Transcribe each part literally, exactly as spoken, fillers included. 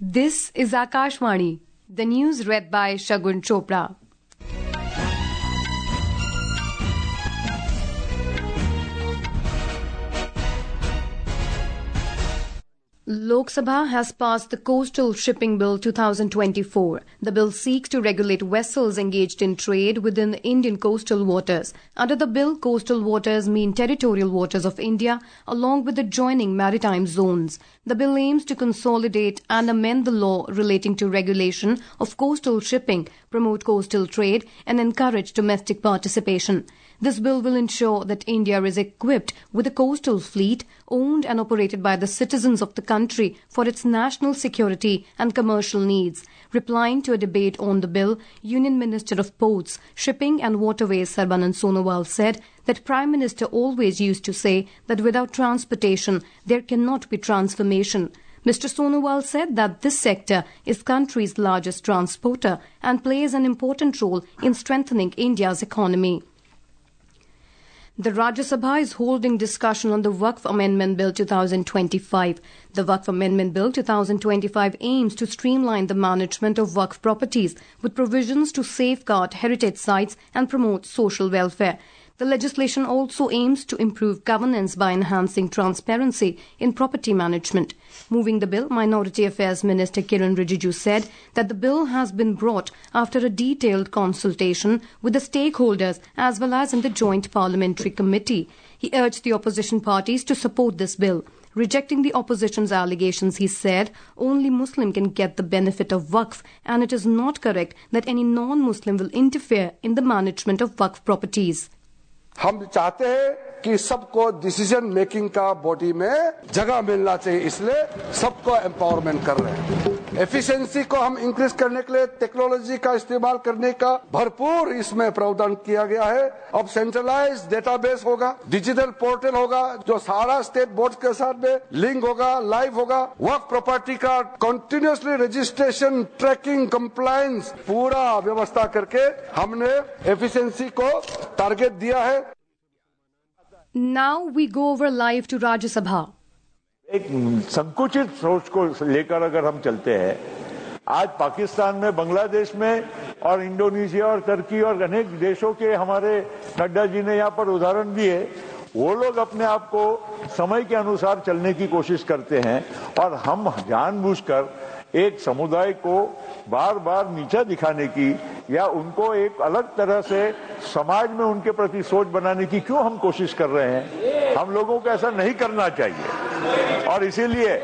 This is Akashvani, the news read by Shagun Chopra. Lok Sabha has passed the Coastal Shipping Bill twenty twenty-four. The bill seeks to regulate vessels engaged in trade within Indian coastal waters. Under the bill, coastal waters mean territorial waters of India along with adjoining maritime zones. The bill aims to consolidate and amend the law relating to regulation of coastal shipping, promote coastal trade, and encourage domestic participation. This bill will ensure that India is equipped with a coastal fleet owned and operated by the citizens of the country for its national security and commercial needs. Replying to a debate on the bill, Union Minister of Ports, Shipping and Waterways Sarbanand Sonowal said that Prime Minister always used to say that without transportation there cannot be transformation. Mister Sonowal said that this sector is country's largest transporter and plays an important role in strengthening India's economy. The Rajya Sabha is holding discussion on the Waqf Amendment Bill twenty twenty-five. The Waqf Amendment Bill twenty twenty-five aims to streamline the management of Waqf properties with provisions to safeguard heritage sites and promote social welfare. The legislation also aims to improve governance by enhancing transparency in property management. Moving the bill, Minority Affairs Minister Kiran Rijiju said that the bill has been brought after a detailed consultation with the stakeholders as well as in the Joint Parliamentary Committee. He urged the opposition parties to support this bill. Rejecting the opposition's allegations, he said only Muslim can get the benefit of Waqf and it is not correct that any non-Muslim will interfere in the management of Waqf properties. हम चाहते हैं कि सबको decision making का body में जगह मिलना चाहिए, इसलिए सबको एम्पावरमेंट कर रहे हैं। एफिशिएंसी को हम इंक्रीज करने के लिए टेक्नोलॉजी का इस्तेमाल करने का भरपूर इसमें प्रावधान किया गया है। अब सेंट्रलाइज्ड डेटाबेस होगा, डिजिटल पोर्टल होगा जो सारा स्टेट बोर्ड के साथ में लिंक होगा, लाइव होगा। वक्फ प्रॉपर्टी का कंटिन्यूअसली रजिस्ट्रेशन, ट्रैकिंग, कंप्लायंस पूरा व्यवस्था करके हमने एफिशिएंसी को टारगेट दिया है। Now we go over live to Rajya Sabha. एक संकुचित सोच को लेकर अगर हम चलते हैं, आज पाकिस्तान में, बांग्लादेश में और इंडोनेशिया और तुर्की और अनेक देशों के हमारे नड्डा जी ने यहाँ पर उदाहरण दिए, वो लोग अपने आप को समय के अनुसार चलने की कोशिश करते हैं और हम जानबूझकर एक समुदाय को बार बार नीचा दिखाने की या उनको एक अलग तरह से समाज में उनके प्रति सोच बनाने की क्यों हम कोशिश कर रहे हैं? हम लोगों को ऐसा नहीं करना चाहिए। और इसीलिए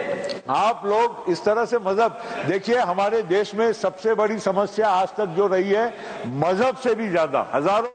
आप लोग इस तरह से मजहब देखिए, हमारे देश में सबसे बड़ी समस्या आज तक जो रही है मजहब से भी ज्यादा हजारों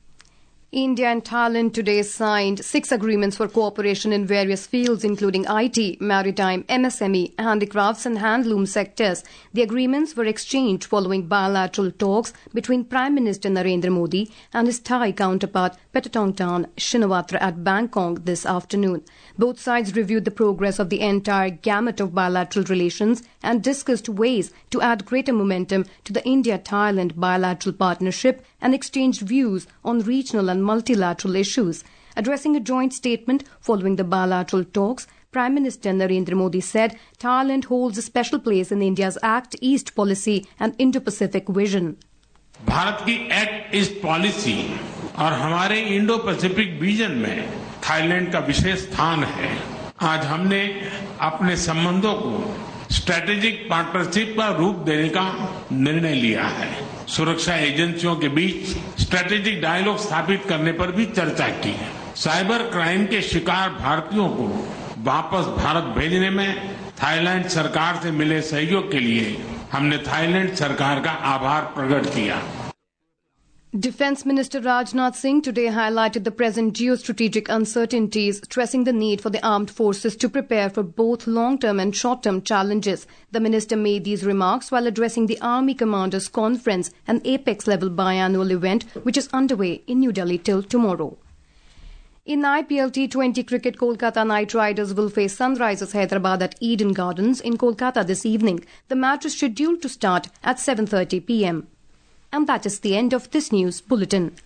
India and Thailand today signed six agreements for cooperation in various fields including I T, maritime, M S M E, handicrafts and handloom sectors. The agreements were exchanged following bilateral talks between Prime Minister Narendra Modi and his Thai counterpart Paetongtarn Shinawatra at Bangkok this afternoon. Both sides reviewed the progress of the entire gamut of bilateral relations and discussed ways to add greater momentum to the India-Thailand bilateral partnership and exchanged views on regional and multilateral issues. Addressing a joint statement following the bilateral talks, Prime Minister Narendra Modi said Thailand holds a special place in India's Act East policy and Indo-Pacific vision. Bharat की act east policy और हमारे Indo Pacific vision में Thailand का विशेष स्थान है। आज हमने अपने संबंधों को स्ट्रेटेजिक पार्टनरशिप का रूप देने का निर्णय लिया है। सुरक्षा एजेंसियों के बीच स्ट्रेटेजिक डायलॉग स्थापित करने पर भी चर्चा की है। साइबर क्राइम के शिकार भारतीयों को वापस भारत भेजने में थाईलैंड सरकार से मिले सहयोग के लिए हमने थाईलैंड सरकार का आभार प्रकट किया। Defence Minister Rajnath Singh today highlighted the present geostrategic uncertainties, stressing the need for the armed forces to prepare for both long-term and short-term challenges. The minister made these remarks while addressing the Army Commanders Conference, an apex-level biannual event which is underway in New Delhi till tomorrow. In I P L T twenty cricket, Kolkata Knight Riders will face Sunrisers Hyderabad at Eden Gardens in Kolkata this evening. The match is scheduled to start at seven thirty p m. And that is the end of this news bulletin.